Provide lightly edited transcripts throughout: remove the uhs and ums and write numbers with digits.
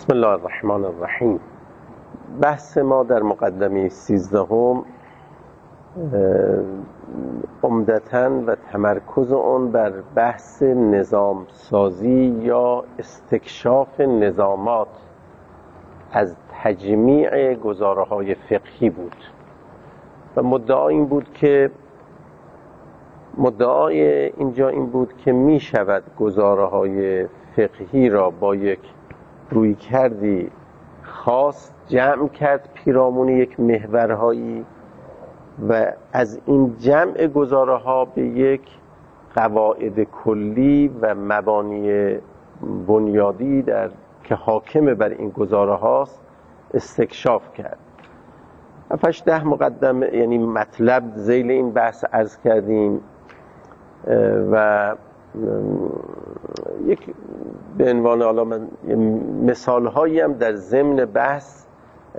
بسم الله الرحمن الرحیم. بحث ما در مقدمه 13 عمدتاً و تمرکز اون بر بحث نظام سازی یا استکشاف نظامات از تجمیع گزاره‌های فقهی بود و مدعای اینجا این بود که می شود گزاره‌های فقهی را با یک روی کردی خاص جمع کرد پیرامون یک محورهایی و از این جمع گزاره‌ها به یک قواعد کلی و مبانی بنیادی که حاکم بر این گزاره‌هاست استکشاف کرد. 7-10 مقدمه یعنی مطلب ذیل این بحث عرض کردیم و یک به عنوان حالا من مثال هایی هم در ضمن بحث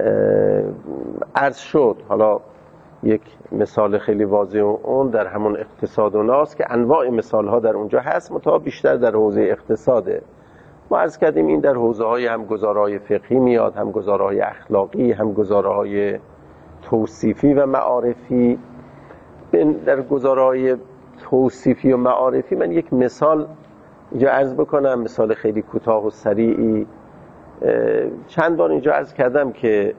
عرض شد. حالا یک مثال خیلی واضح اون در همون اقتصاد و ناست که انواع مثال ها در اونجا هست، متأ بیشتر در حوزه اقتصاده. ما عرض کردیم این در حوزه های هم گزارهای فقهی میاد، هم گزارهای اخلاقی، هم گزارهای توصیفی و معارفی. در گزارهای توصیفی و معارفی من یک مثال اینجا عرض بکنم، مثال خیلی کوتاه و سریعی. چند بار اینجا عرض کردم که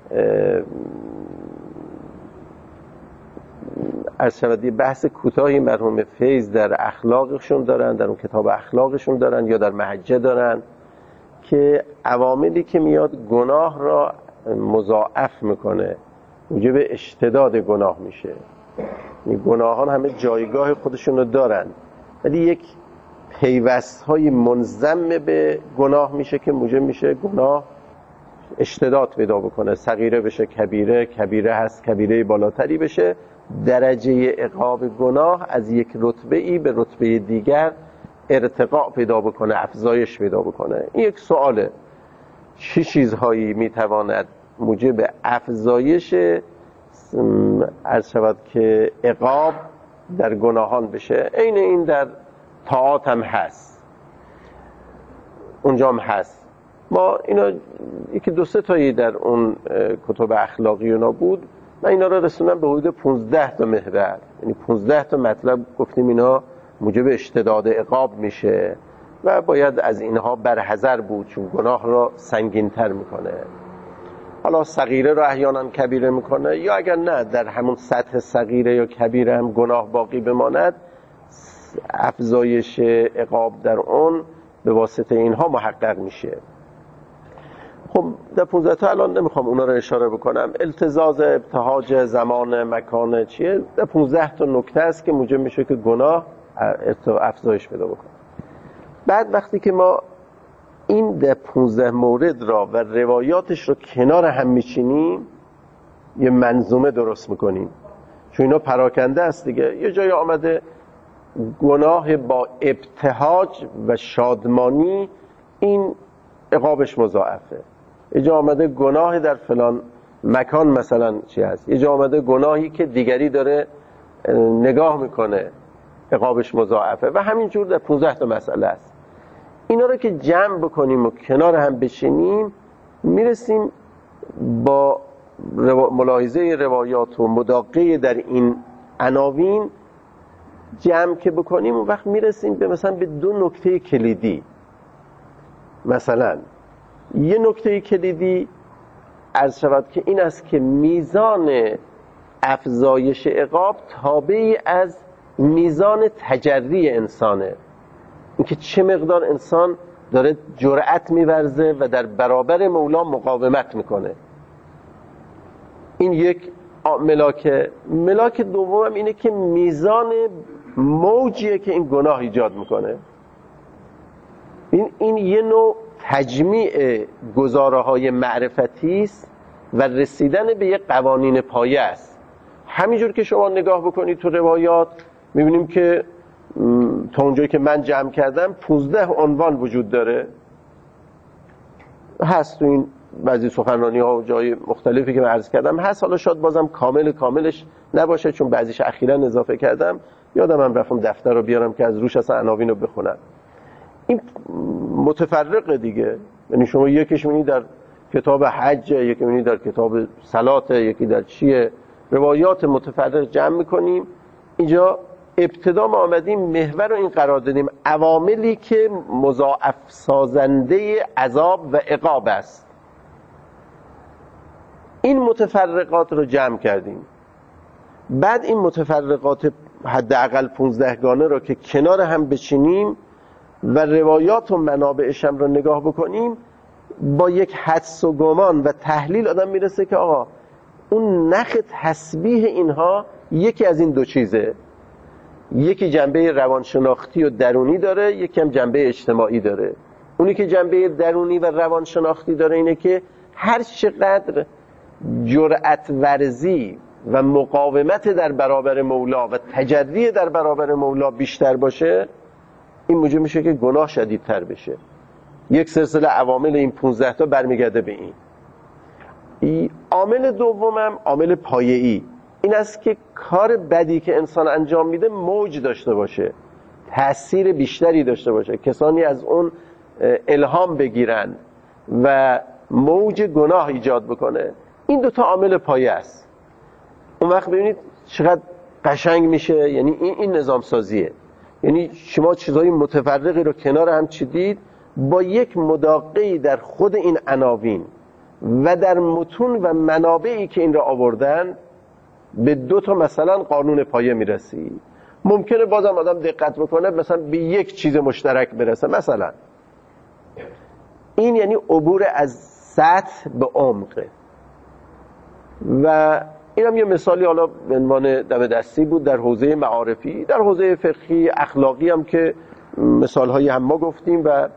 عرض شود بحث کوتاهی مرحوم فیض در اخلاقشون دارن، در اون کتاب اخلاقشون دارن یا در محجه دارن که عواملی که میاد گناه را مضاعف میکنه، موجب اشتداد گناه میشه. گناهان همه جایگاه خودشون رو دارن ولی یک پیوست های منضم به گناه میشه که موجب میشه گناه اشتداد پیدا بکنه، صغیره بشه کبیره، کبیره هست کبیره بالاتری بشه، درجه عقاب گناه از یک رتبه ای به رتبه دیگر ارتقاء پیدا بکنه، افزایش پیدا بکنه. این یک سواله، چه چیزهایی میتواند موجب افزایش عرض شود که عقاب در گناهان بشه؟ عین این در طاعات هم هست، اونجا هم هست. ما اینا یکی 2-3 تایی در اون کتب اخلاقی اونا بود، من اینا رو رسوندم به حدود 15 تا محور، یعنی 15 تا مطلب گفتیم اینا موجب اشتداد عقاب میشه و باید از اینها برحذر بود چون گناه را سنگین‌تر میکنه. حالا صغیره رو احیانا کبیره میکنه، یا اگر نه در همون سطح صغیره یا کبیره هم گناه باقی بماند، افزایش عقاب در اون به واسطه اینها محقق میشه. خب در 15 تا الان نمیخوام اونا رو اشاره بکنم، التزاز، ابتهاج، زمان، مکان چیه، در 15 تا نکته است که موجب میشه که گناه افزایش پیدا بکنه. بعد وقتی که ما این در 15 مورد را و روایاتش رو کنار هم میچینیم، یه منظومه درست میکنیم، چون اینا پراکنده است دیگه. یه جای آمده گناه با ابتهاج و شادمانی این عقابش مضاعفه، یه جا آمده گناه در فلان مکان مثلا چی هست، یه جا آمده گناهی که دیگری داره نگاه میکنه عقابش مضاعفه و همینجور در 15 تا مسئله است. اینا رو که جمع بکنیم و کنار هم بشینیم، میرسیم با ملاحظه روایات و مداقه در این عناوین جمع که بکنیم، اون وقت میرسیم به مثلا به 2 نکته کلیدی. مثلا یه نکته کلیدی عرض شود که این است که میزان افزایش عقاب تابعی از میزان تجری انسانه، اینکه چه مقدار انسان داره جرأت می‌ورزه و در برابر مولا مقاومت میکنه. این یک ملاک دوم اینه که میزان موجیه که این گناه ایجاد میکنه. این یه نوع تجمیع گزاره‌های معرفتی است و رسیدن به یک قوانین پایه است. همینجور که شما نگاه بکنید تو روایات میبینیم که تا اونجایی که من جمع کردم 15 عنوان وجود داره، هست تو این بعضی سخنرانی ها و جای مختلفی که من عرض کردم هست. حالا شاید بازم کاملش نباشه چون بعضیش اخیراً اضافه کردم، یادم هم رفتم دفتر رو بیارم که از روش اصلا عناوین رو بخونم. این متفرقه دیگه، یعنی شما یکیش می‌بینید در کتاب حج، یکی می‌بینید در کتاب صلات، یکی در چیه، روایات متفرق جمع می‌کنیم. اینجا ابتدا ما آمدیم محور رو این قرار دادیم عواملی که مضاعف سازنده عذاب و عقاب است. این متفرقات رو جمع کردیم. بعد این متفرقات حداقل 15 گانه رو که کنار هم بچینیم و روایات و منابعش هم رو نگاه بکنیم، با یک حدس و گمان و تحلیل آدم میرسه که آقا اون نخ تسبیح اینها یکی از این دو چیزه، یکی جنبه روانشناختی و درونی داره، یکی هم جنبه اجتماعی داره. اونی که جنبه درونی و روانشناختی داره اینه که هر چقدر جرأت ورزی و مقاومت در برابر مولا و تجری در برابر مولا بیشتر باشه، این موجب میشه که گناه شدیدتر بشه. یک سلسله عوامل این 15 تا برمیگرده به این. عامل دومم عامل پایه‌ای، این است که کار بدی که انسان انجام میده موج داشته باشه، تأثیر بیشتری داشته باشه، کسانی از اون الهام بگیرن و موج گناه ایجاد بکنه. این دوتا عامل پایه است. اون وقت ببینید چقدر قشنگ میشه. یعنی این نظام سازیه. یعنی شما چیزهای متفرقی رو کنار هم چیدید با یک مداقعی در خود این عناوین و در متون و منابعی که این را آوردن به دو تا مثلا قانون پایه میرسی. ممکنه بازم آدم دقت بکنه مثلا به یک چیز مشترک برسه. مثلا این یعنی عبور از سطح به عمق. و اینم یه مثالی حالا به عنوان دم دستی بود در حوزه معارفی، در حوزه فقهی، اخلاقی هم که مثالهایی هم ما گفتیم. و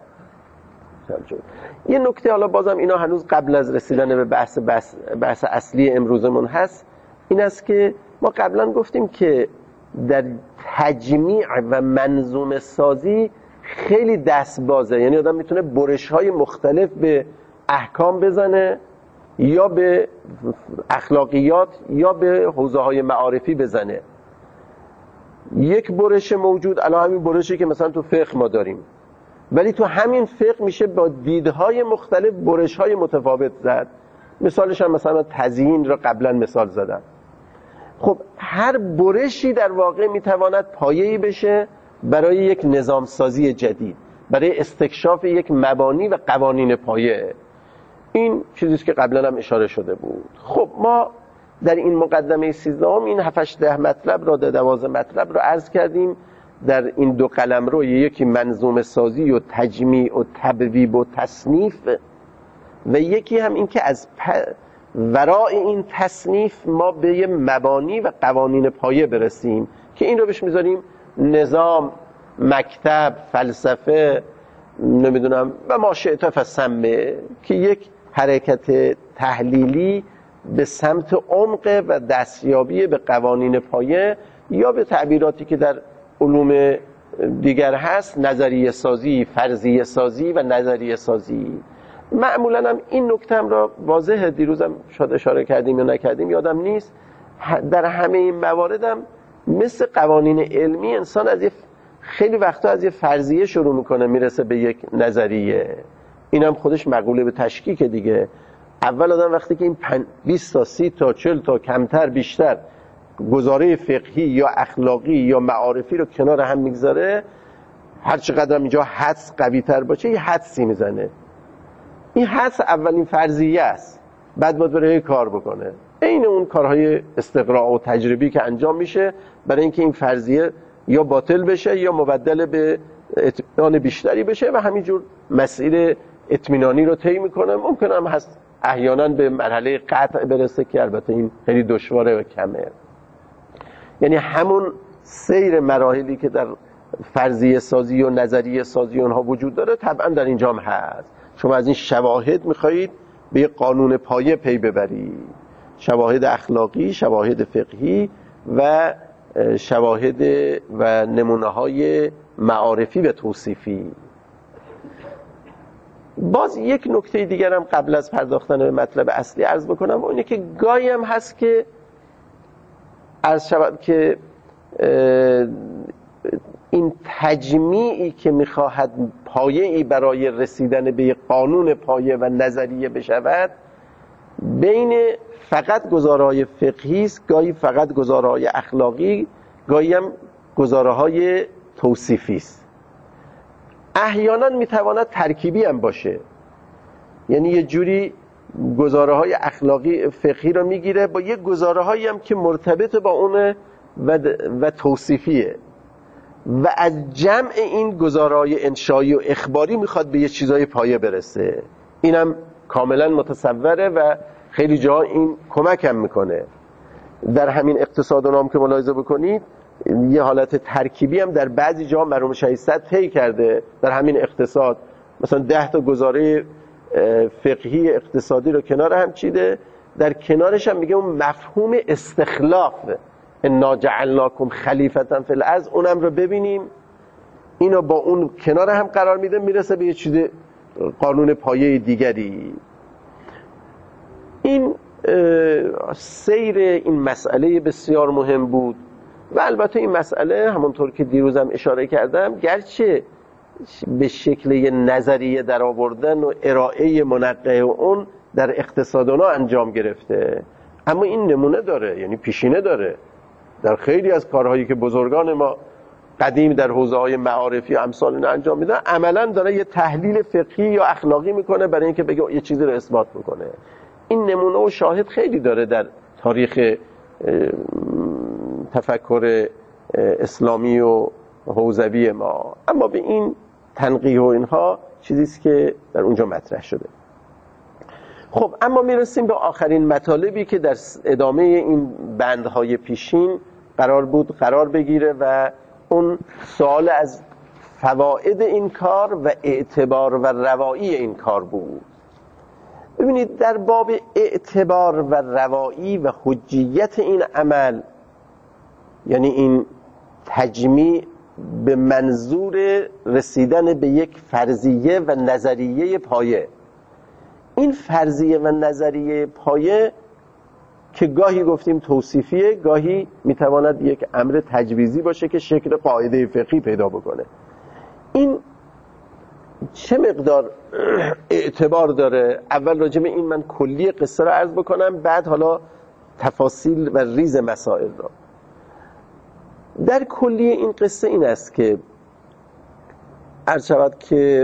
یه نکته حالا بازم اینا هنوز قبل از رسیدن به بحث اصلی امروزمون هست، این است که ما قبلا گفتیم که در تجمیع و منظومه سازی خیلی دست بازه. یعنی آدم میتونه برش‌های مختلف به احکام بزنه، یا به اخلاقیات یا به حوزه‌های معارفی بزنه. یک برش موجود الان همین برشی که مثلا تو فقه ما داریم، ولی تو همین فقه میشه با دیدهای مختلف برش‌های متفاوت زد. مثالش هم مثلا تزیین را قبلا مثال زدم. خب هر برشی در واقع میتواند پایه‌ای بشه برای یک نظام سازی جدید، برای استکشاف یک مبانی و قوانین پایه. این چیزیست که قبلا هم اشاره شده بود. خب ما در این مقدمه 13 این 7-8 مطلب را، 12 مطلب را عرض کردیم در این دو قلمرو، یکی منظومه سازی و تجمیع و تبویب و تصنیف، و یکی هم این که از ورای این تصنیف ما به یه مبانی و قوانین پایه برسیم که این رو بهش میذاریم نظام، مکتب، فلسفه، نمیدونم و ما شئت فسمه، که یک حرکت تحلیلی به سمت عمق و دستیابی به قوانین پایه، یا به تعبیراتی که در علوم دیگر هست نظریه سازی، فرضیه سازی و نظریه سازی. معمولا هم این نکته هم را واضحه، دیروزم شاید اشاره کردیم یا نکردیم یادم نیست، در همه این موارد هم مثل قوانین علمی انسان از خیلی وقتا از یه فرضیه شروع میکنه میرسه به یک نظریه. این هم خودش مقوله به تشکیک دیگه. اول آدم وقتی که این 20 تا 30 تا 40 تا کمتر بیشتر گزاره فقهی یا اخلاقی یا معارفی رو کنار هم میگذاره، هر چقدر هم اینجا حدس قوی تر باشه یه حدسی میزنه. این حدس اولین فرضیه است، بعد باید برای کار بکنه. این اون کارهای استقراء و تجربی که انجام میشه برای اینکه این فرضیه یا باطل بشه یا مبدل به اطمینان بیشتری بشه و همینجور مسیر اطمینانی رو طی میکنه. ممکن هم هست احیانا به مرحله قطع برسه که البته این خیلی دشواره و کمه. یعنی همون سیر مراحلی که در فرضیه سازی و نظریه سازی اونها وجود داره طبعا در اینجا هم هست. شما از این شواهد میخواهید به یک قانون پایه پی ببرید، شواهد اخلاقی، شواهد فقهی و شواهد و نمونه‌های معارفی و توصیفی. باز یک نکته دیگر هم قبل از پرداختن به مطلب اصلی عرض بکنم، اونه که گاهی هم هست که عرض شود که این تجمیعی که میخواهد پایه‌ای برای رسیدن به یک قانون پایه و نظریه بشود بین فقط گزاره‌های فقهی است، گاهی فقط گزاره‌های اخلاقی، گاهی هم گزاره‌های توصیفی است. احیانا میتواند ترکیبی هم باشه، یعنی یه جوری گزاره‌های اخلاقی فقهی رو میگیره با یه گزاره‌هایی هم که مرتبط با اونه و توصیفیه و از جمع این گزاره‌های انشایی و اخباری میخواد به یه چیزای پایه برسه. اینم کاملا متصوره و خیلی جا این کمک هم میکنه. در همین اقتصاد و نام که ملاحظه بکنید یه حالت ترکیبی هم در بعضی جا مرحوم شهید صدر طی کرده. در همین اقتصاد مثلا 10 تا گزاره فقهی اقتصادی رو کنار هم چیده، در کنارش هم میگه اون مفهوم استخلاف انا جعلناکم خلیفة فی الارض اونم رو ببینیم، اینو با اون کنار هم قرار میده، میرسه به یه چیز قانون پایه دیگری. این سیر این مسئله بسیار مهم بود و البته این مسئله همونطور که دیروزم اشاره کردم گرچه به شکل یه نظریه در آوردن و ارائه منقه اون در اقتصادنا انجام گرفته، اما این نمونه داره، یعنی پیشینه داره در خیلی از کارهایی که بزرگان ما قدیم در حوزه‌های معارفی و امثال اینا انجام میدن عملاً داره یه تحلیل فقهی یا اخلاقی میکنه برای اینکه بگه یه چیزی رو اثبات بکنه. این نمونه و شاهد خیلی داره در تاریخ تفکر اسلامی و حوزوی ما، اما به این تنقیح و اینها چیزیست که در اونجا مطرح شده. خب اما میرسیم به آخرین مطالبی که در ادامه این بندهای پیشین قرار بگیره و اون سوال از فواید این کار و اعتبار و روایی این کار بود. ببینید در باب اعتبار و روایی و حجیت این عمل، یعنی این تجمیع به منظور رسیدن به یک فرضیه و نظریه پایه، این فرضیه و نظریه پایه که گاهی گفتیم توصیفیه، گاهی میتواند یک امر تجویزی باشه که شکل قاعده فقهی پیدا بکنه. این چه مقدار اعتبار داره؟ اول راجع به این من کلی قصه رو عرض بکنم، بعد حالا تفاصیل و ریز مسائل را. در کلی این قصه این است که عرض شود که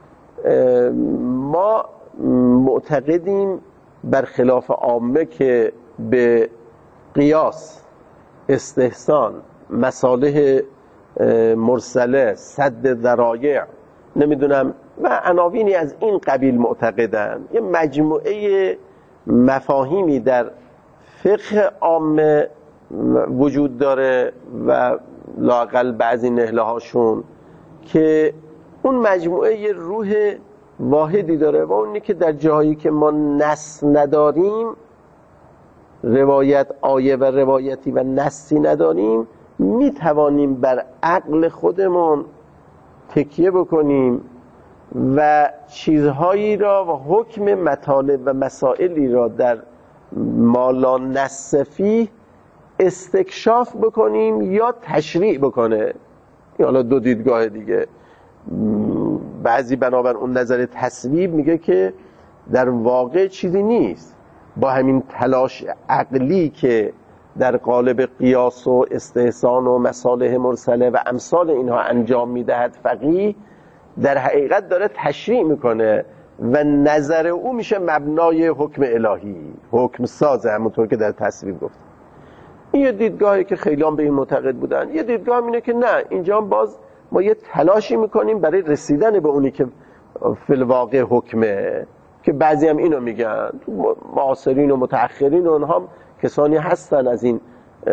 ما معتقدیم برخلاف عامه که به قیاس، استحسان، مصالح مرسله، سد ذرایع، نمیدونم و عناوینی از این قبیل معتقدن. یه مجموعه مفاهیمی در فقه عامه وجود داره و لااقل بعضی نهله هاشون که اون مجموعه یه روح واحدی داره و اونی که در جاهایی که ما نص نداریم، روایت آیه و روایتی و نصی نداریم، میتوانیم بر عقل خودمون تکیه بکنیم و چیزهایی را و حکم مطالب و مسائلی را در ما لا نص فیه استکشاف بکنیم یا تشریع بکنه. حالا دو دیدگاه دیگه، بعضی بنابر اون نظر تصویب میگه که در واقع چیزی نیست، با همین تلاش عقلی که در قالب قیاس و استحسان و مصالح مرسله و امثال اینها انجام میدهد فقیه، در حقیقت داره تشریع میکنه و نظر او میشه مبنای حکم الهی، حکم سازه، همونطور که در تصویب گفت. این یه دیدگاهی که خیلی هم به این معتقد بودن. یه دیدگاه اینه که نه، اینجا باز ما یه تلاشی میکنیم برای رسیدن به اونی که فی الواقع حکمه، که بعضی هم اینو میگن، معاصرین و متأخرین و اونها هم کسانی هستن از این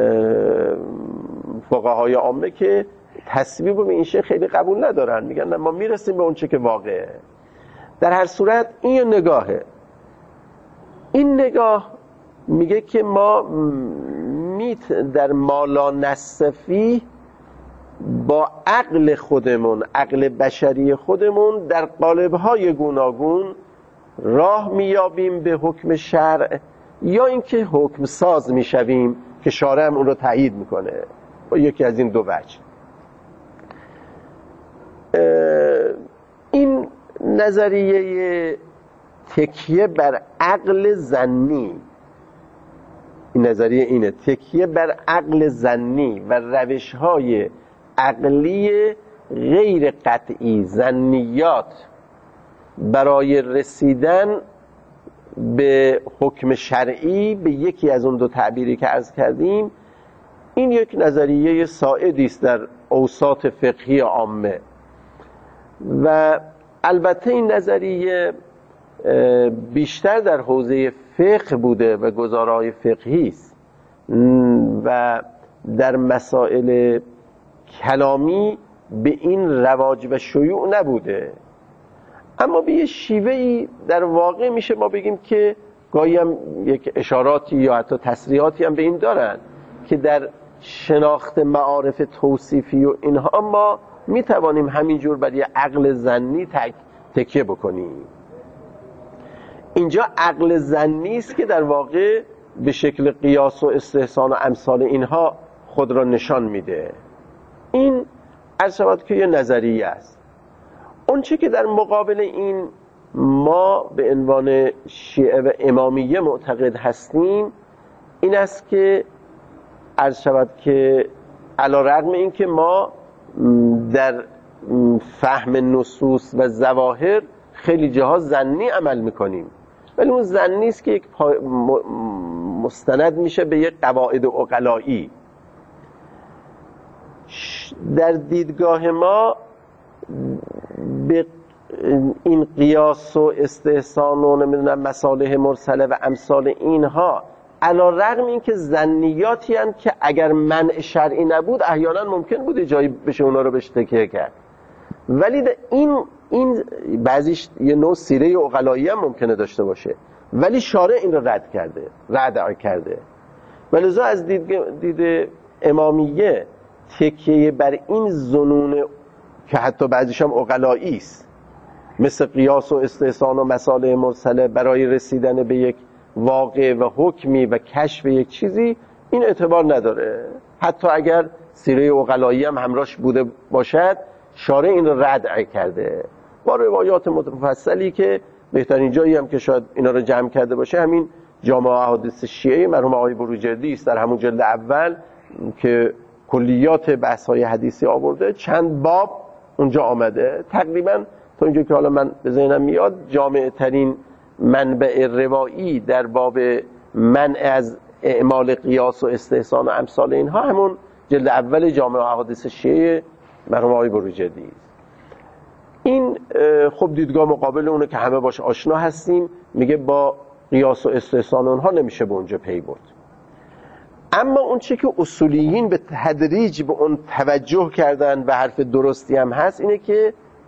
فقهای عامه که تصویب به این شیء خیلی قبول ندارن، میگن نه ما میرسیم به اون چه که واقعه. در هر صورت این یه نگاهه. این نگاه میگه که ما در ما لا نص فیه با عقل خودمون، عقل بشری خودمون، در قالب‌های گوناگون راه میابیم به حکم شرع، یا اینکه حکم ساز میشویم که شارع هم اون رو تایید میکنه. با یکی از این دو وجه. این نظریه تکیه بر عقل ظنی، این نظریه اینه، تکیه بر عقل ظنی و روش‌های عقلی غیر قطعی، ظنیات، برای رسیدن به حکم شرعی، به یکی از اون دو تعبیری که عرض کردیم، این یک نظریه سائدی است در اوساط فقهی عامه. و البته این نظریه بیشتر در حوزه فقه بوده و گزارهای فقهی است و در مسائل کلامی به این رواج و شیوع نبوده، اما به یه شیوهی در واقع میشه ما بگیم که گاهی هم یک اشاراتی یا حتی تصریحاتی هم به این دارن که در شناخت معارف توصیفی و اینها ما میتوانیم همینجور بر یه عقل ظنی تکیه بکنیم. اینجا عقل ظنی است که در واقع به شکل قیاس و استحسان و امثال اینها خود را نشان میده. این عرض شود که یه نظریه است. اون چه که در مقابل این ما به عنوان شیعه و امامیه معتقد هستیم این است که عرض شود که علی رغم این که ما در فهم نصوص و ظواهر خیلی جاها ظنی عمل میکنیم، ولی اون ظنی است که یک مستند میشه به یک قواعد عقلایی. در دیدگاه ما به این قیاس و استحسان و نمیدونم مصالح مرسله و امثال اینها علی رغم این که ظنیاتی هستند که اگر منع شرعی نبود احیانا ممکن بود جایی بشه اونا رو بهش تکیه کرد، ولی این بعضیش یه نوع سیره عقلایی هم ممکنه داشته باشه، ولی شارع این رو رد کرده. ولذا از دید امامیه تکیه بر این ظنون که حتی بعضیش هم عقلایی است، مثل قیاس و استحسان و مصالح مرسله برای رسیدن به یک واقع و حکمی و کشف یک چیزی، این اعتبار نداره. حتی اگر سیره عقلایی هم همراهش بوده باشد، شارع این رو رد کرده با روایات مفصلی که بهترین جایی هم که شاید اینا رو جمع کرده باشه همین جامع احادیث شیعه مرحوم آقای بروجردی است. در همون جلد اول که کلیات بحث‌های حدیثی آورده، چند باب اونجا آمده، تقریبا تا اینجا که حالا من به ذهنم میاد جامع ترین منبع روایی در باب منع از اعمال قیاس و استحسان و امثال اینها همون جلد اول جامع احادیث شیعه مرحوم آقای بروجردی است. این خب دیدگاه مقابل اونه که همه باش آشنا هستیم، میگه با قیاس و استحسان اونها نمیشه به اونجا پی برد. اما اون چی که اصولیین به تدریج به اون توجه کردن و حرف درستی هم هست اینه که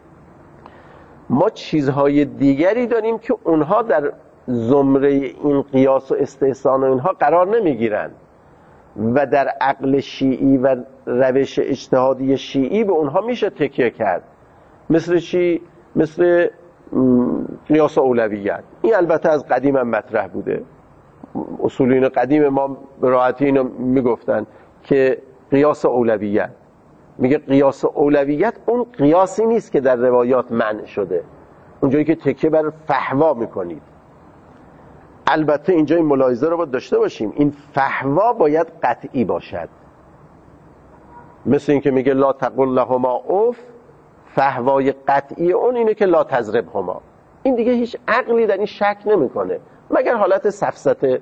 ما چیزهای دیگری داریم که اونها در زمره این قیاس و استحسان و اینها قرار نمیگیرن و در عقل شیعی و روش اجتهادی شیعی به اونها میشه تکیه کرد. مثل چی؟ مثل قیاس اولویت. این البته از قدیم هم مطرح بوده، اصولین قدیم ما به راحتی اینو میگفتن که قیاس اولویت، میگه قیاس اولویت اون قیاسی نیست که در روایات منع شده، اونجایی که تکیه بر فحوا میکنید. البته اینجا این ملاحظه رو باید داشته باشیم، این فحوا باید قطعی باشد. مثل این که میگه لا تقل لهما اف، فحوای قطعی اون اینه که لا تضربهما. این دیگه هیچ عقلی در این شک نمیکنه مگر حالت سفسطه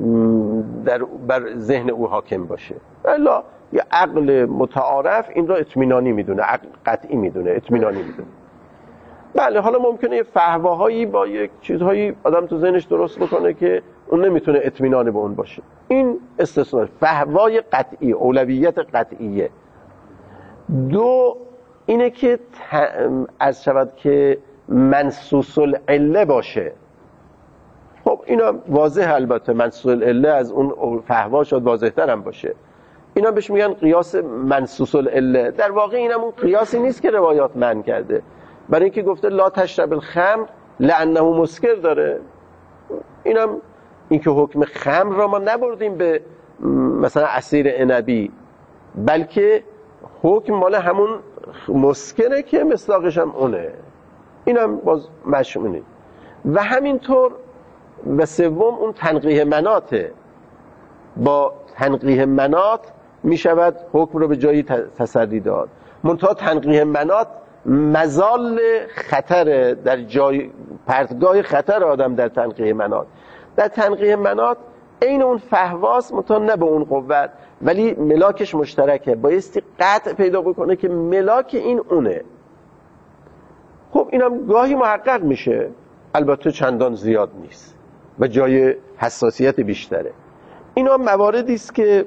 بر ذهن او حاکم باشه. الا یه عقل متعارف این را اطمینانی میدونه، عقل قطعی میدونه، اطمینانی میدونه. بله حالا ممکنه یه فحواهایی با یک چیزهایی آدم تو ذهنش درست بکنه که اون نمیتونه اطمینانی به اون باشه. این استثناء، فحوای قطعی، اولویت قطعیه. دو اینه که عرض شود که منصوص العله باشه. خب اینا واضح، البته منصوص العله از اون فحوا شاید واضح‌تر هم باشه. اینا بهش میگن قیاس منصوص العله. در واقع اینم اون قیاسی نیست که روایات منع کرده، برای اینکه گفته لا تشرب الخمر لانه مسکر داره. اینم این که حکم خمر را ما نبردیم به مثلا عصیر عنبی، بلکه حکم مال همون مسکنه که مصداقش هم اونه، اینم باز مشمونه. و همینطور و سوم اون تنقیح مناطه، با تنقیح مناط می شود حکم رو به جایی تسری داد. منتها تنقیح مناط مزال خطر، در جای پرتگاه خطر آدم در تنقیح مناط. در تنقیح مناط این اون فهواس منتها نه به اون قوت، ولی ملاکش مشترکه، بایستی قطع پیدا بکنه که ملاک این اونه. خب اینم گاهی محقق میشه، البته چندان زیاد نیست و جای حساسیت بیشتره. اینا مواردی است که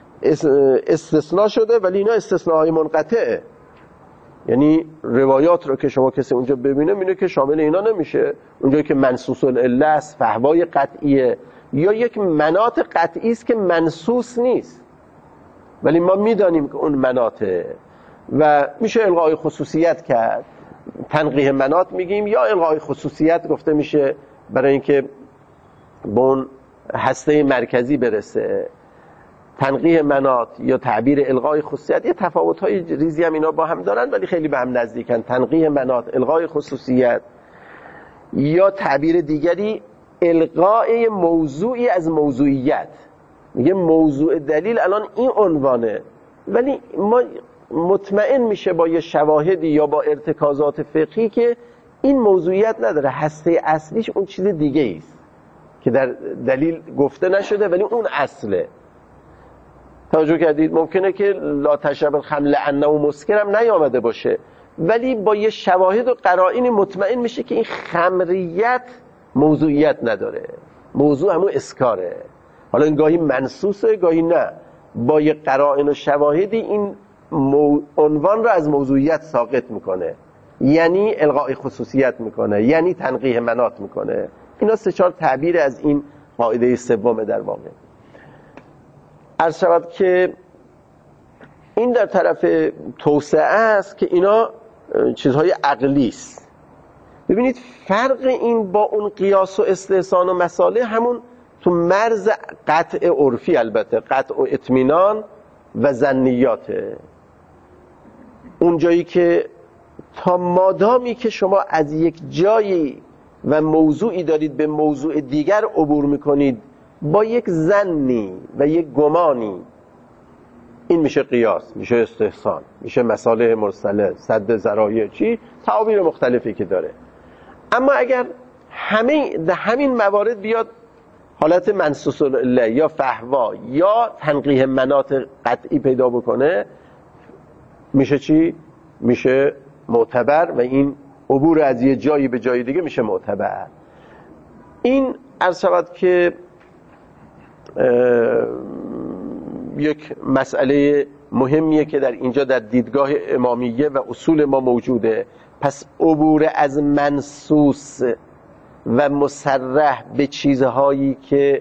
استثناء شده، ولی اینا استثناءهای منقطعه. یعنی روایات رو که شما کسی اونجا ببینه می‌بینه که شامل اینا نمیشه. اونجایی که منصوص العله است، فهوای قطعیه، یا یک مناط قطعی است که منصوص نیست ولی ما میدانیم که اون مناطه و میشه الغای خصوصیت کرد. تنقیح مناط میگیم، یا الغای خصوصیت گفته میشه برای اینکه به اون هسته مرکزی برسه. تنقیح مناط یا تعبیر الغای خصوصیت یه تفاوت‌های ریزی هم اینا با هم دارن ولی خیلی به هم نزدیکن. تنقیح مناط، الغای خصوصیت، یا تعبیر دیگری الغای موضوعی از موضوعیت. میگه موضوع دلیل الان این عنوانه، ولی ما مطمئن میشه با یه شواهدی یا با ارتکازات فقهی که این موضوعیت نداره، هسته اصلیش اون چیز دیگه است که در دلیل گفته نشده ولی اون اصله. توجه کردید؟ ممکنه که لا تشرب الخمر لانه مسکرم نیامده باشه، ولی با یه شواهد و قرائن مطمئن میشه که این خمریت موضوعیت نداره، موضوع همون اسکاره. حالا این گاهی منصوصه گاهی نه، با یه قرائن و شواهدی این عنوان رو از موضوعیت ساقط میکنه، یعنی الغای خصوصیت میکنه، یعنی تنقیح مناط میکنه. اینا 3-4 تعبیر از این قاعده سوم در واقع. عرض شود که این در طرف توسعه است که اینا چیزهای عقلی است. ببینید فرق این با اون قیاس و استحسان و مساله همون تو مرز قطع عرفی، البته قطع و اطمینان و ظنیاته. اون جایی که تا مادامی که شما از یک جایی و موضوعی دارید به موضوع دیگر عبور میکنید با یک ظنی و یک گمانی، این میشه قیاس، میشه استحسان، میشه مصالح مرسله، سد ذرایع، چی تعابیر مختلفی که داره. اما اگر همین موارد بیاد حالت منصوص العله یا فهوا یا تنقیح مناط قطعی پیدا بکنه، میشه چی؟ میشه معتبر و این عبور از یه جایی به جای دیگه میشه معتبر. این عرض شود که یک مسئله مهمیه که در اینجا در دیدگاه امامیه و اصول ما موجوده. پس عبور از منصوص و مصرح به چیزهایی که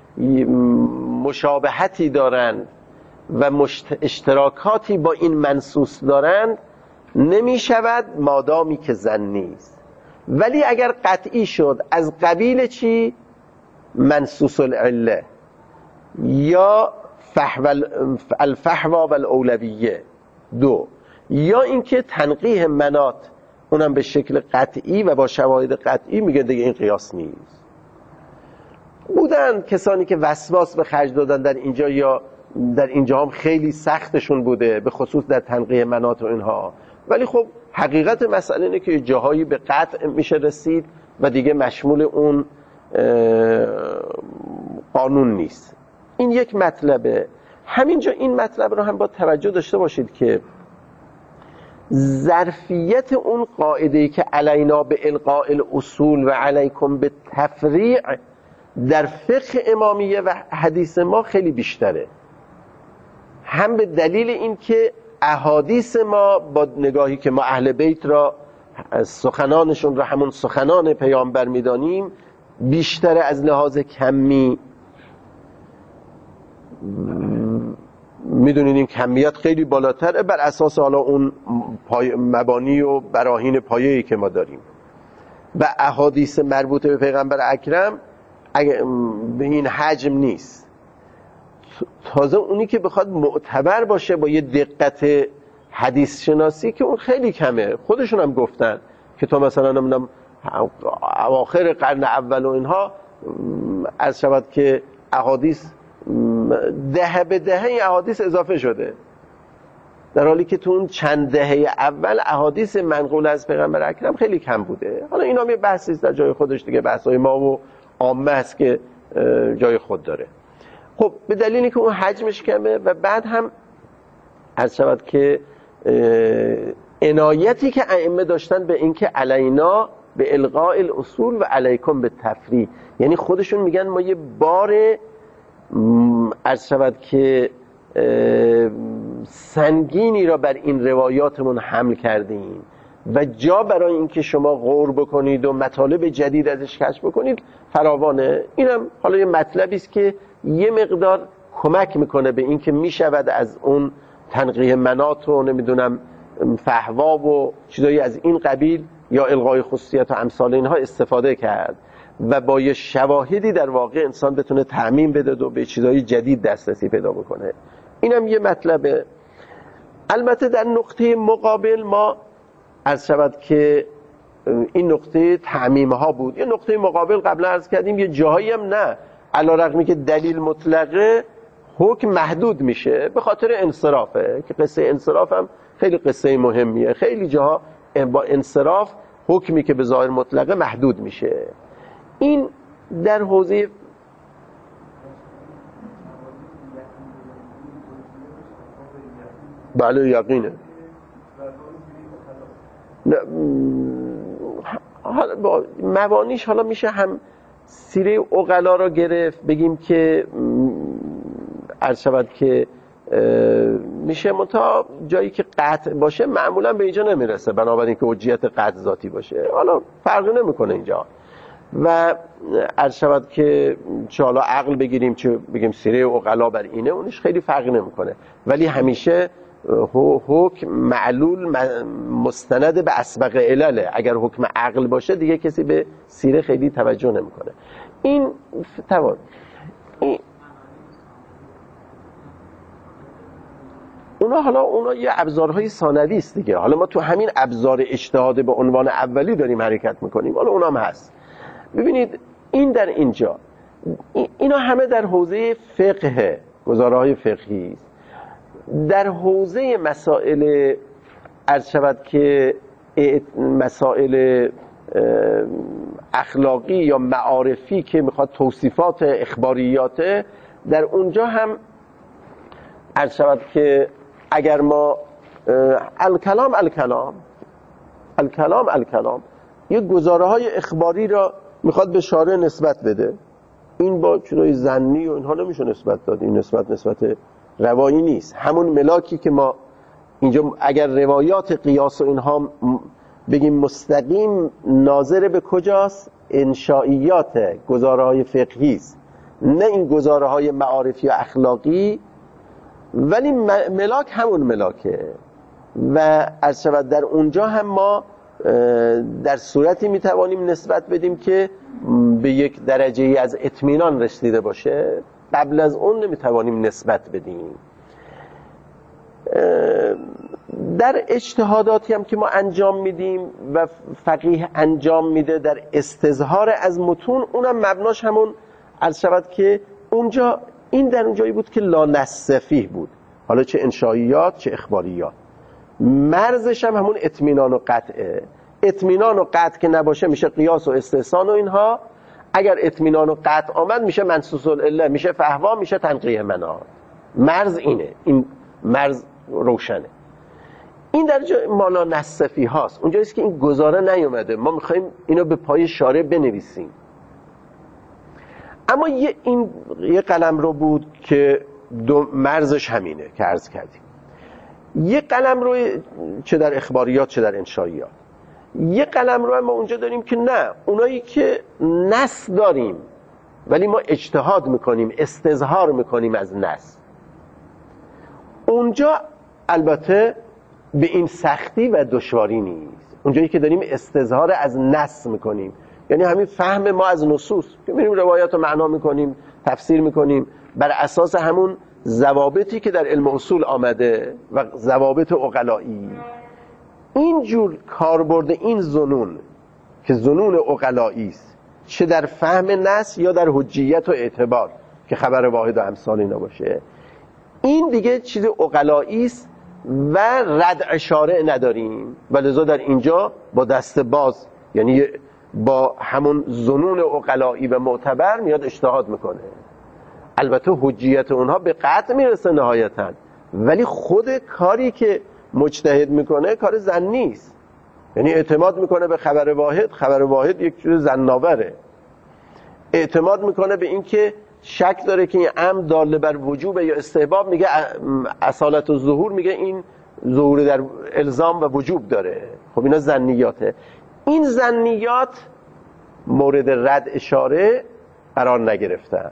مشابهتی دارند و اشتراکاتی با این منصوص دارند نمی شود مادامی که ظنی است. ولی اگر قطعی شد از قبیل چی؟ منصوص العله یا الفحوا و الاولویه، دو، یا اینکه تنقیح مناط اونم به شکل قطعی و با شواهد قطعی، میگه دیگه این قیاس نیست. بودن کسانی که وسواس به خرج دادن در اینجا، یا در اینجا هم خیلی سختشون بوده به خصوص در تنقیح مناط و اینها، ولی خب حقیقت مسئله اینه که جاهایی به قطع میشه رسید و دیگه مشمول اون قانون نیست. این یک مطلبه. همینجا این مطلب رو هم با توجه داشته باشید که ظرفیت اون قاعده‌ای که علینا به القاء الاصول و علیکم به تفریع در فقه امامیه و حدیث ما خیلی بیشتره، هم به دلیل این که احادیث ما با نگاهی که ما اهل بیت را سخنانشون را همون سخنان پیامبر میدانیم بیشتر از لحاظ کمی. میدونید این کمیت خیلی بالاتره بر اساس حالا اون مبانی و براهین پایه‌ای که ما داریم و احادیث مربوطه به پیغمبر اکرم به این حجم نیست. تازه اونی که بخواد معتبر باشه با یه دقت حدیث شناسی که اون خیلی کمه. خودشون هم گفتن که تو مثلا نمیدونم اواخر قرن اول و اینها از شود که احادیث دهه به دهه این احادیث اضافه شده، در حالی که تو اون چند دهه اول احادیث منقول از پیغمبر اکرم خیلی کم بوده. حالا اینا هم یه بحثی است در جای خودش دیگه، بحث‌های ما و عامه است که جای خود داره. خب به دلیلی که اون حجمش کمه و بعد هم از شود که عنایتی که ائمه داشتن به اینکه علینا به الغاء الاصول و علیکم به تفریع، یعنی خودشون میگن ما یه بار از شود که سنگینی را بر این روایاتمون حمل کردیم و جا برای اینکه شما غور بکنید و مطالب جدید ازش کشف بکنید فراوانه. اینم حالا یه مطلبی است که یه مقدار کمک میکنه به اینکه میشود از اون تنقیه منات و نمیدونم فحوا و چیزایی از این قبیل یا الغای خصوصیت و امثال اینها استفاده کرد و با یه شواهدی در واقع انسان بتونه تعمیم بده و به چیزهای جدید دسترسی پیدا بکنه. اینم یه مطلبه. البته در نقطه مقابل ما از شود که این نقطه تعمیم ها بود. یه نقطه مقابل قبلا عرض کردیم یه جاهایی هم نه، علیرغمی که دلیل مطلقه حکم محدود میشه به خاطر انصرافه، که قصه انصراف هم خیلی قصه مهمیه. خیلی جاها با انصراف حکمی که به ظاهر مطلقه محدود میشه. این در حوزه بله یقینه. حالا موانیش حالا میشه هم سیره عقلا را گرفت، بگیم که عرض شود که میشه منتها جایی که قطع باشه معمولا به اینجا نمیرسه، بنابراین که حجیت قطع ذاتی باشه حالا فرقی نمیکنه اینجا. و عرض شود که چه حالا عقل بگیریم چه بگیم سیره عقلا بر اینه، اونش خیلی فرقی نمیکنه، ولی همیشه حکم معلول مستند به اسبق علله. اگر حکم عقل باشه دیگه کسی به سیره خیلی توجه نمیکنه. این اونا یه ابزارهای ثانوی است دیگه. حالا ما تو همین ابزار اجتهاد به عنوان اولی داریم حرکت میکنیم، حالا اونام هست. ببینید این در اینجا اینا همه در حوزه فقه، گزاره‌های فقهی است. در حوزه مسائل عرض شود که مسائل اخلاقی یا معارفی که میخواد توصیفات اخباریاته، در اونجا هم عرض شود که اگر ما الکلام یه گزاره‌های اخباری را میخواد به شارع نسبت بده، این با چیزای ظنی و اینها نمیشه نسبت داد. این نسبت روایی نیست. همون ملاکی که ما اینجا اگر روایات قیاس و اینها بگیم مستقیم ناظر به کجاست؟ انشائیات گزاره‌های فقهی است، نه این گزاره‌های معارفی و اخلاقی، ولی ملاک همون ملاکه. و از شود در اونجا هم ما در صورتی میتوانیم نسبت بدیم که به یک درجه از اطمینان رسیده باشه، قبل از اون نمیتوانیم نسبت بدیم. در اجتهاداتی هم که ما انجام میدیم و فقیه انجام میده در استظهار از متون، اونم مبناش همون عرض شود که اونجا این در اونجایی بود که لا نصفیه بود، حالا چه انشائیات چه اخباریات. مرزش هم همون اطمینان و قطعه. اطمینان و قطع که نباشه میشه قیاس و استحسان و اینها. اگر اطمینان و قطع آمد میشه منصوص العله، میشه فحوا، میشه تنقیه منات. مرز اینه، این مرز روشنه. این در جای مالا نصفی هاست، اونجاییست که این گزاره نیومده، ما میخوایم اینو به پای شارع بنویسیم. اما یه قلم رو بود که مرزش همینه که عرض کردیم. یه قلم رو چه در اخباریات چه در انشائیات. یه قلم رو ما اونجا داریم که نه، اونایی که نص داریم ولی ما اجتهاد میکنیم، استظهار میکنیم از نص، اونجا البته به این سختی و دشواری نیست. اونجایی که داریم استظهار از نص میکنیم، یعنی همین فهم ما از نصوص که میریم روایات رو معنا میکنیم، تفسیر میکنیم، بر اساس همون ضوابطی که در علم اصول آمده و ضوابط عقلایی، اینجور کاربرد این ظنون که ظنون عقلایی است، چه در فهم نص یا در حجیت و اعتبار که خبر واحد و امثال اینا باشه، این دیگه چیز عقلایی است و ردع شارع نداریم و لذا در اینجا با دست باز، یعنی با همون ظنون عقلایی و معتبر میاد اجتهاد میکنه. البته حجیت اونها به قطع میرسه نهایتاً، ولی خود کاری که مجتهد میکنه کار ظنی است، یعنی اعتماد میکنه به خبر واحد. خبر واحد یک چیز ظن‌آوره. اعتماد میکنه به این که شک داره که این امر دال بر وجوب یا استحباب، میگه اصالت و ظهور، میگه این ظهور در الزام و وجوب داره. خب اینا ظنیاته. این ظنیات مورد رد اشاره قرار نگرفتن،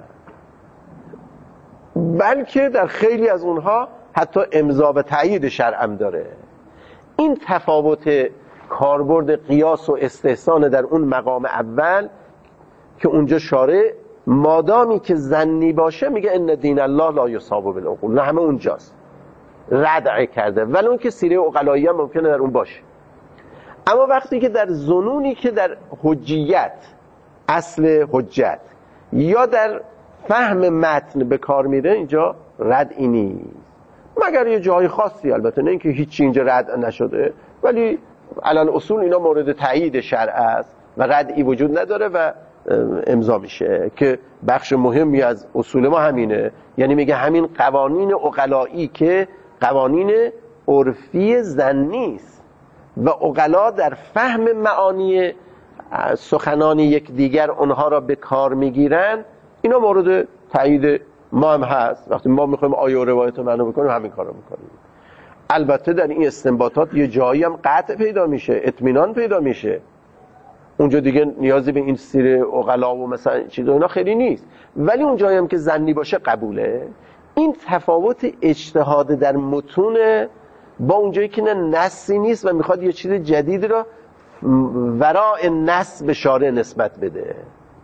بلکه در خیلی از اونها حتی امضا و تایید شرعم داره. این تفاوت کاربرد قیاس و استحسان در اون مقام اول که اونجا شارع مادامی که ظنی باشه میگه ان دین الله لا یصاب بالعقول، نه همه اونجاست، ردع کرده، ولی اون که سیره عقلایی هم ممکنه در اون باشه. اما وقتی که در ظنونی که در حجیت، اصل حجت، یا در فهم متن به کار میره، اینجا ردعی نیست، مگر یه جای خاصی، البته نه اینکه هیچی اینجا رد نشده، ولی الان اصول اینا مورد تایید شرع است و ردعی وجود نداره و امضا میشه، که بخش مهمی از اصول ما همینه. یعنی میگه همین قوانین عقلایی که قوانین عرفی ظنی است و عقلا در فهم معانی سخنان یک دیگر اونها را به کار میگیرن، اینا مورد تایید ما هم هست. وقتی ما میخوایم آیه و روایت رو معنا بکنیم همین کارو میکنیم. البته در این استنباطات یه جایی هم قطع پیدا میشه، اطمینان پیدا میشه، اونجا دیگه نیازی به این سیر عقلا و مثلا چیزا اینا خیلی نیست، ولی اون جایی هم که ظنی باشه قبوله. این تفاوت اجتهاد در متون با اونجایی که نه نصی نیست و میخواد یه چیز جدید را وراء نص به شارع نسبت بده.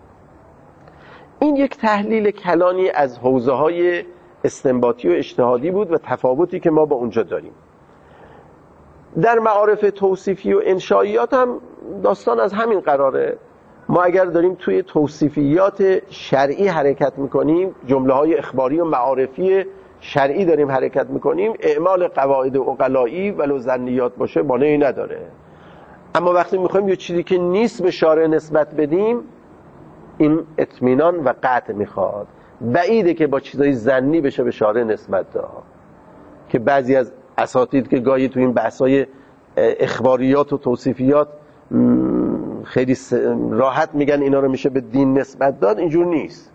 این یک تحلیل کلانی از حوزه‌های استنباطی و اجتهادی بود و تفاوتی که ما با اونجا داریم. در معارف توصیفی و انشائیات هم داستان از همین قراره. ما اگر داریم توی توصیفیات شرعی حرکت میکنیم، جمله‌های اخباری و معارفی شرعی داریم حرکت میکنیم، اعمال قواعد عقلایی ولو ظنیات باشه مانعی نداره. اما وقتی میخوایم یه چیزی که نیست به شارع نسبت بدیم، این اطمینان و قطع میخواد. بعیده که با چیزای ظنی بشه به شارع نسبت داد، که بعضی از اساتید که گاهی تو این بحث‌های اخباریات و توصیفیات خیلی راحت میگن اینا رو میشه به دین نسبت داد، اینجور نیست.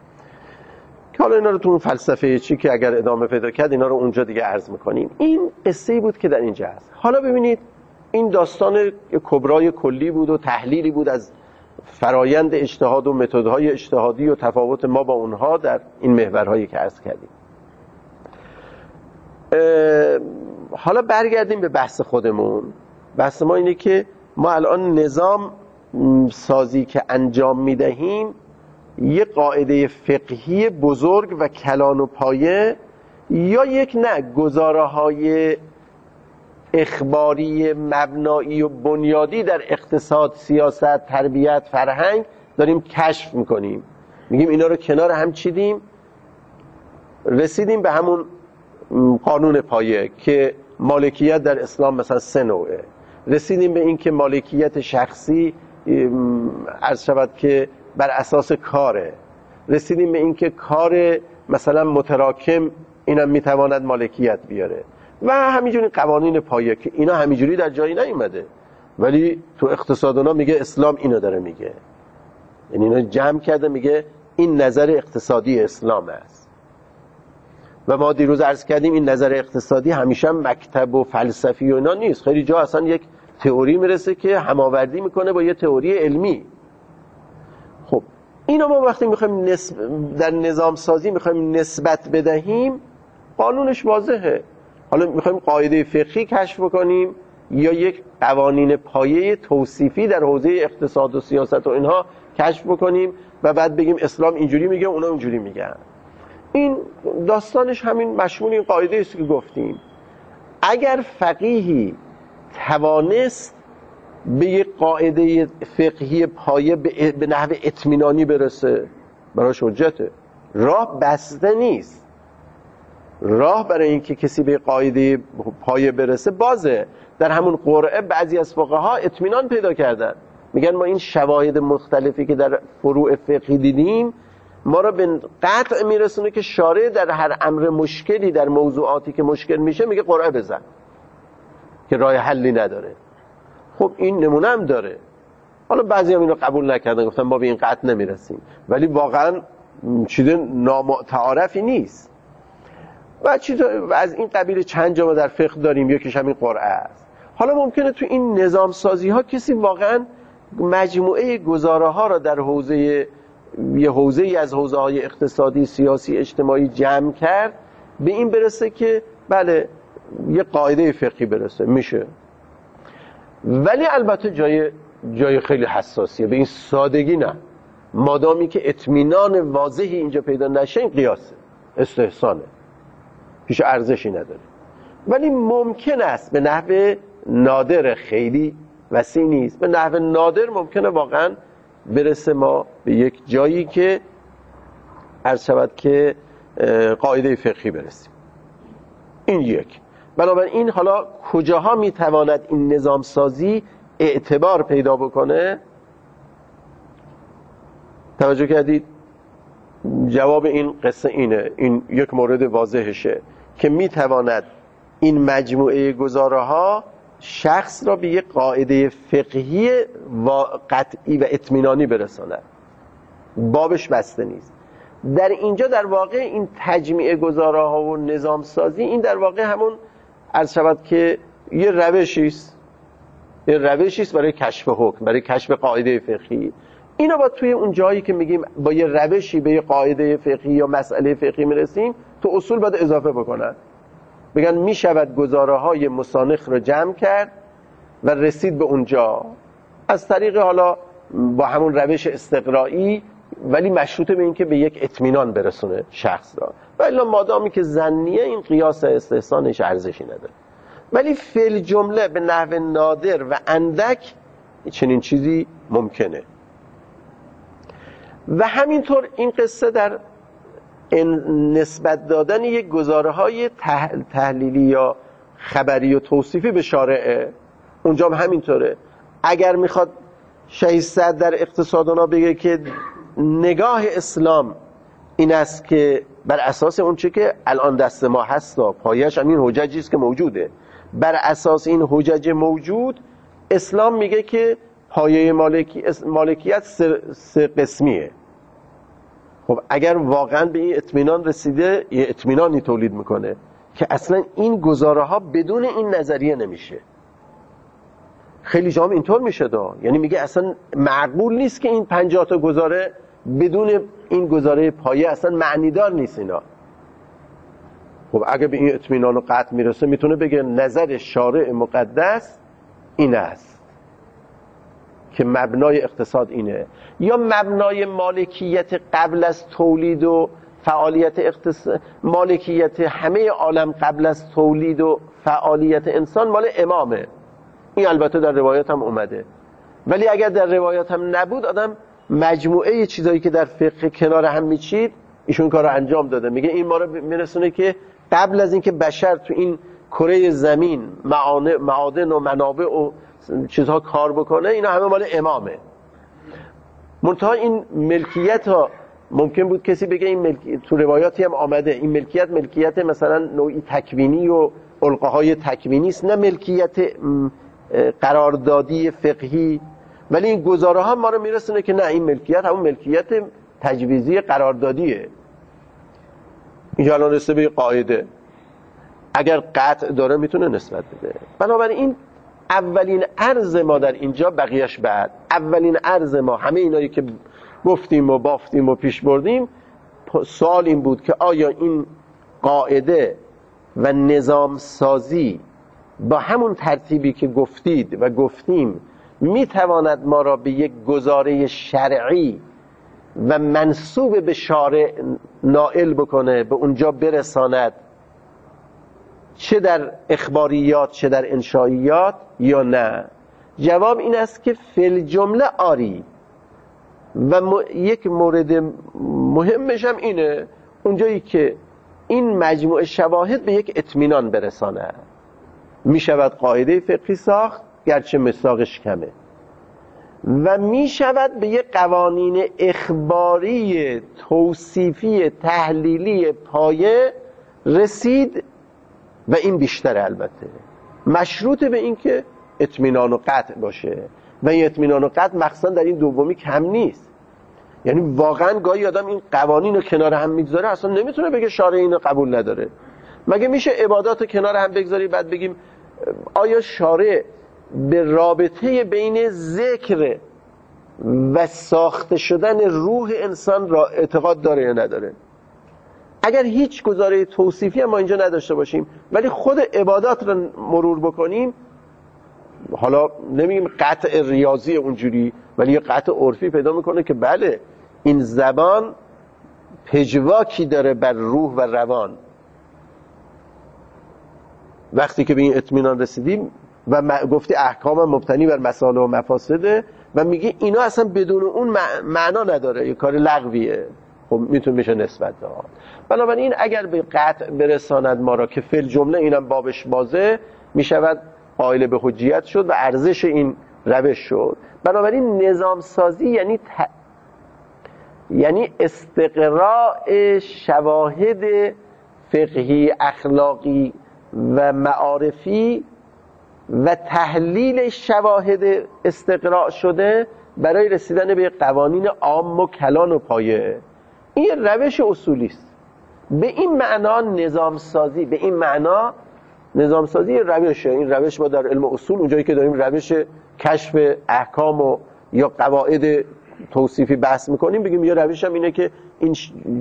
که حالا اینا رو تو اون فلسفه چی که اگر ادامه پیدا کرد اینا رو اونجا دیگه عرض میکنیم. این قصه‌ای بود که در اینجا هست. حالا ببینید این داستان کبرای کلی بود و تحلیلی بود از فرایند اجتهاد و متدهای اجتهادی و تفاوت ما با اونها در این محورهایی که عرض کردیم. حالا برگردیم به بحث خودمون. بحث ما اینه که ما الان نظام سازی که انجام میدهیم یک قاعده فقهی بزرگ و کلان و پایه، یا یک گزاره‌های اخباری مبنایی و بنیادی در اقتصاد، سیاست، تربیت، فرهنگ داریم کشف میکنیم، میگیم اینا رو کنار هم چیدیم، رسیدیم به همون قانون پایه که مالکیت در اسلام مثلا 3 نوعه، رسیدیم به این که مالکیت شخصی عرض شود که بر اساس کاره، رسیدیم به این که کار مثلا متراکم اینم میتواند مالکیت بیاره و همینجوری قوانین پایه که اینا همینجوری در جایی نیومده، ولی تو اقتصادنا میگه اسلام اینو داره میگه، یعنی اینو جمع کرده میگه این نظر اقتصادی اسلام است. و ما دیروز عرض کردیم این نظر اقتصادی همیشه مکتب و فلسفی و اینا نیست، خیلی جا اصلا یک تئوری میرسه که هماوردی میکنه با یه تئوری علمی. خب اینو ما وقتی میخوایم در نظام سازی میخوایم نسبت بدهیم، قانونش واضحه. حالا میخوایم قاعده فقهی کشف بکنیم یا یک قوانین پایه توصیفی در حوزه اقتصاد و سیاست و اینها کشف بکنیم و بعد بگیم اسلام اینجوری میگه اونا اونجوری میگن. این داستانش همین مشمول این قاعده است که گفتیم. اگر فقیهی توانست به یک قاعده فقهی پایه به نحو اطمینانی برسه، براش حجته. راه بسته نیست، راه برای اینکه کسی به قاعده پایه برسه بازه. در همون قرعه بعضی از فقها اطمینان پیدا کردن، میگن ما این شواهد مختلفی که در فروع فقهی دیدیم ما را به قطع میرسونه که شارع در هر امر مشکلی، در موضوعاتی که مشکل میشه، میگه قرعه بزن که راه حلی نداره. خب این نمونه هم داره. حالا بعضی هم اینو قبول نکردن، گفتن ما به این قطع نمیرسیم، ولی واقعا چیز نامتعارفی نیست. و از این قبیل چند جا در فقه داریم، یکیش همین قرعه است. حالا ممکنه تو این نظام سازی ها کسی واقعا مجموعه گزاره ها را در یه حوزه ای از حوزه های اقتصادی، سیاسی، اجتماعی جمع کرد، به این برسه که بله یه قاعده فقهی برسه، میشه. ولی البته جای خیلی حساسیه، به این سادگی نه. مادامی که اطمینان واضحی اینجا پیدا نشه، این قیاسه، استحسانه، هیچ ارزشی نداره. ولی ممکن است به نحو نادر، خیلی وسیع نیست، به نحو نادر ممکنه واقعا برسه ما به یک جایی که عرض شود که قاعده فقهی برسیم. این یک. بنابراین حالا کجاها میتواند این نظام سازی اعتبار پیدا بکنه؟ توجه کردید؟ جواب این قصه اینه، این یک مورد واضحشه که میتواند این مجموعه گزاره ها شخص را به یک قاعده فقهی قطعی و اطمینانی برساند. بابش بسته نیست. در اینجا در واقع این تجمیع گزاره ها و نظام سازی، این در واقع همون عرض شود که یه روشی است برای کشف حکم، برای کشف قاعده فقهی. اینا با توی اون جایی که میگیم با یه روشی به یه قاعده فقهی یا مسئله فقهی میرسیم، تو اصول باید اضافه بکنن، بگن میشود گزاره های مسانخ رو جمع کرد و رسید به اونجا از طریق حالا با همون روش استقرایی، ولی مشروطه به این که به یک اطمینان برسونه شخص را. و الا مادامی که ظنیه، این قیاس استحسانش ارزشی نداره. ولی فعل جمله به نحو نادر و اندک چنین چیزی ممکنه. و همینطور این قصه در نسبت دادن یک گزاره های تحلیلی یا خبری و توصیفی به شارعه، اونجا هم همینطوره. اگر میخواد شهید صدر در اقتصادنا بگه که نگاه اسلام این است که بر اساس اون چه که الان دست ما هست، پایش هم این حججی است که موجوده، بر اساس این حجج موجود اسلام میگه که پایه مالکیت سه قسمیه. خب اگر واقعا به این اطمینان رسیده، یه اطمینانی تولید میکنه که اصلا این گزاره ها بدون این نظریه نمیشه. خیلی جام اینطور میشه یعنی میگه اصلا معقول نیست که این 50 تا گزاره بدون این گزاره پایه اصلا معنیدار نیست اینا. خب اگه به این اطمینان و قطع میرسه، میتونه بگه نظر شارع مقدس این است که مبنای اقتصاد اینه، یا مبنای مالکیت قبل از تولید و فعالیت مالکیت همه عالم قبل از تولید و فعالیت انسان مال امامه. این البته در روایات هم اومده، ولی اگر در روایات هم نبود، آدم مجموعه چیزایی که در فقه کنار هم میچید، ایشون کار رو انجام داده. میگه این ما رو میرسونه که قبل از اینکه بشر تو این کره زمین معادن و منابع و چیزها کار بکنه، اینا همه مال امامه. منتها این ملکیت ها ممکن بود کسی بگه این ملکیت، تو روایاتی هم آمده این ملکیت مثلا نوعی تکوینی و علقه‌های تکوینی است، نه ملکیت قراردادی فقهی. ولی این گزاره ها ما رو میرسونه که نه، این ملکیت همون ملکیت تجویزی قراردادیه. اینجا الان رسیده به قاعده، اگر قطع داره میتونه نسبت بده. بنابراین اولین عرض ما در اینجا، بقیهش بعد، اولین عرض ما همه اینایی که گفتیم و بافتیم و پیش بردیم، سوال این بود که آیا این قاعده و نظام سازی با همون ترتیبی که گفتید و گفتیم میتواند ما را به یک گزاره شرعی و منسوب به شارع نائل بکنه، به اونجا برساند، چه در اخباریات چه در انشائیات، یا نه؟ جواب این است که فی جمله آری. و یک مورد مهمش هم اینه، اونجایی که این مجموعه شواهد به یک اطمینان برسانه می شود قاعده فقهی ساخت، گرچه مصداقش کمه، و می شود به یک قوانین اخباری توصیفی تحلیلی پایه رسید، و این بیشتره. البته مشروط به این که اطمینان و قطع باشه، و این اطمینان و قطع مخصوصا در این دومی کم نیست. یعنی واقعا گاهی آدم این قوانین رو کنار هم میگذاره، اصلا نمیتونه بگه شارع اینو قبول نداره. مگه میشه عبادات رو کنار هم بگذاری بعد بگیم آیا شارع به رابطه بین ذکر و ساخته شدن روح انسان را اعتقاد داره یا نداره؟ اگر هیچ گزاره توصیفی هم ما اینجا نداشته باشیم، ولی خود عبادات رو مرور بکنیم، حالا نمیگیم قطع ریاضی اونجوری، ولی یه قطع عرفی پیدا میکنه که بله این زبان پژواکی داره بر روح و روان. وقتی که به این اطمینان رسیدیم و گفتی احکام مبتنی بر مصالح و مفاسده، و میگه اینا اصلا بدون اون معنا نداره، یه کار لغویه، خب میتونه میشه نسبت داد. بنابراین اگر به قطع برساند ما را که فی الجمله اینم بابش بازه، میشود قائل به حجیت شد و ارزش این روش شد. بنابراین نظام سازی یعنی استقراء شواهد فقهی، اخلاقی و معارفی و تحلیل شواهد استقراء شده برای رسیدن به قوانین عام و کلان و پایه. این روش اصولی است. به این معنا نظام سازی، به این معنا نظام سازی روشه. این روش ما در علم اصول اونجایی که داریم روش کشف احکام و یا قواعد توصیفی بحث میکنیم، بگیم یه روش هم اینه که این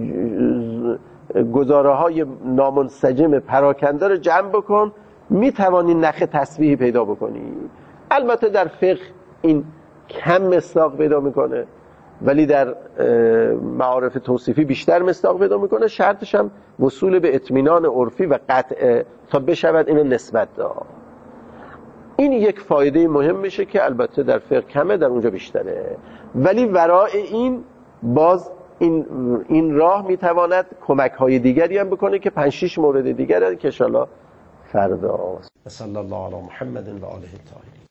گزاره های نامنسجم پراکنده رو جمع بکن، میتوانی نخ تسبیحی پیدا بکنی. البته در فقه این کم مصداق پیدا میکنه، ولی در معارف توصیفی بیشتر مصداق پیدا میکنه. شرطش هم وصول به اطمینان عرفی و قطع تا بشود اینو نسبت داد. این یک فایده مهم میشه که البته در فقه کمه، در اونجا بیشتره. ولی ورای این باز این راه میتواند کمک های دیگری هم بکنه که 5-6 مورد دیگر که ان شاء الله فردا. صلی الله علی محمد و آله الطاهرین.